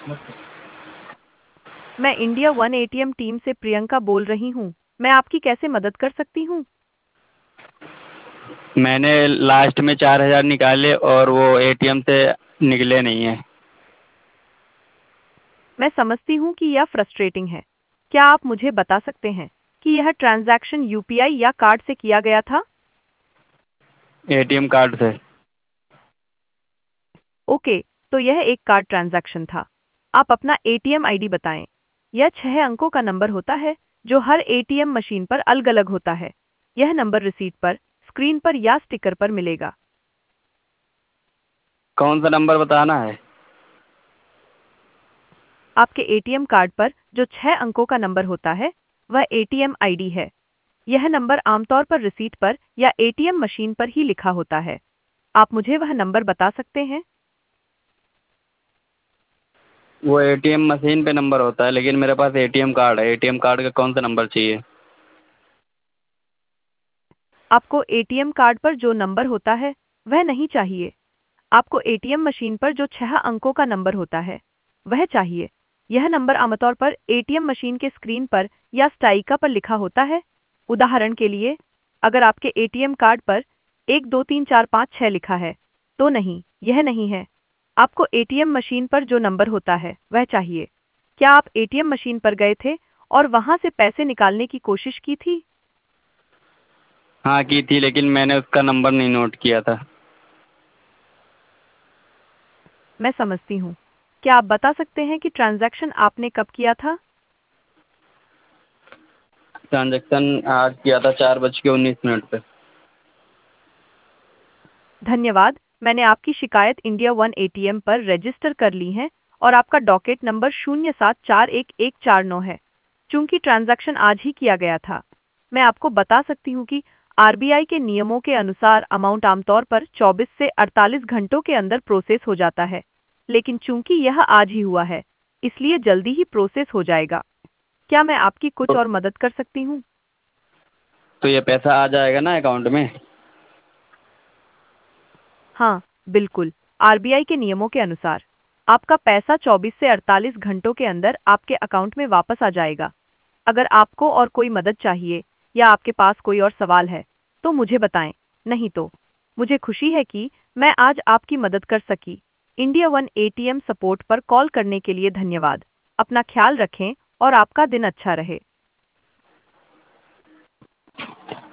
मैं India One ATM team से प्रियंका बोल रही हूँ। मैं आपकी कैसे मदद कर सकती हूँ? मैंने लास्ट में 4,000 निकाले और वो एटीएम से निकले नहीं है। मैं समझती हूँ कि यह फ्रस्ट्रेटिंग है। क्या आप मुझे बता सकते हैं कि यह ट्रांजैक्शन यूपीआई या कार्ड से किया गया था? एटीएम कार्ड से। ओके, तो यह एक कार्ड ट्रांजैक्शन था। आप अपना एटीएम आईडी बताएं। यह 6 अंकों का नंबर होता है जो हर एटीएम मशीन पर अलग-अलग होता है। यह नंबर रिसीट पर, स्क्रीन पर या स्टिकर पर मिलेगा। कौन सा नंबर बताना है? आपके एटीएम कार्ड पर जो 6 अंकों का नंबर होता है, वह एटीएम आईडी है। यह नंबर आमतौर पर रिसीट पर या एटीएम मशीन पर ही लिखा होता है। आप मुझे वह नंबर बता सकते हैं? वो एटीएम मशीन पे नंबर होता है, लेकिन मेरे पास एटीएम कार्ड है। एटीएम कार्ड का कौन सा नंबर चाहिए? आपको एटीएम कार्ड पर जो नंबर होता है, वह नहीं चाहिए। आपको एटीएम मशीन पर जो 6 अंकों का नंबर होता है, वह चाहिए। यह नंबर आमतौर पर एटीएम मशीन के स्क्रीन पर या स्टाइका पर लिखा होता है। उदाहरण के लिए, अगर आपके एटीएम कार्ड पर 1 2 3 4 5 6 लिखा है, तो नहीं, यह नहीं है। आपको एटीएम मशीन पर जो नंबर होता है, वह चाहिए। क्या आप एटीएम मशीन पर गए थे और वहां से पैसे निकालने की कोशिश की थी? हाँ की थी, लेकिन मैंने उसका नंबर नहीं नोट किया था। मैं समझती हूँ। क्या आप बता सकते हैं कि ट्रांजैक्शन आपने कब किया था? ट्रांजेक्शन आज किया था 4:19 पे। धन्यवाद। मैंने आपकी शिकायत इंडिया वन एटीएम पर रजिस्टर कर ली है और आपका डॉकेट नंबर 0741149 है। चूंकि ट्रांजैक्शन आज ही किया गया था, मैं आपको बता सकती हूँ कि आरबीआई के नियमों के अनुसार अमाउंट आमतौर पर 24 से 48 घंटों के अंदर प्रोसेस हो जाता है। लेकिन चूंकि यह आज ही हुआ है, इसलिए जल्दी ही प्रोसेस हो जाएगा। क्या मैं आपकी कुछ तो, और मदद कर सकती हूँ? तो ये पैसा आ जाएगा ना अकाउंट में? हाँ, बिल्कुल। आरबीआई के नियमों के अनुसार आपका पैसा 24 से 48 घंटों के अंदर आपके अकाउंट में वापस आ जाएगा। अगर आपको और कोई मदद चाहिए या आपके पास कोई और सवाल है, तो मुझे बताएं। नहीं तो, मुझे खुशी है कि मैं आज आपकी मदद कर सकी। इंडिया वन एटीएम सपोर्ट पर कॉल करने के लिए धन्यवाद। अपना ख्याल रखें और आपका दिन अच्छा रहे।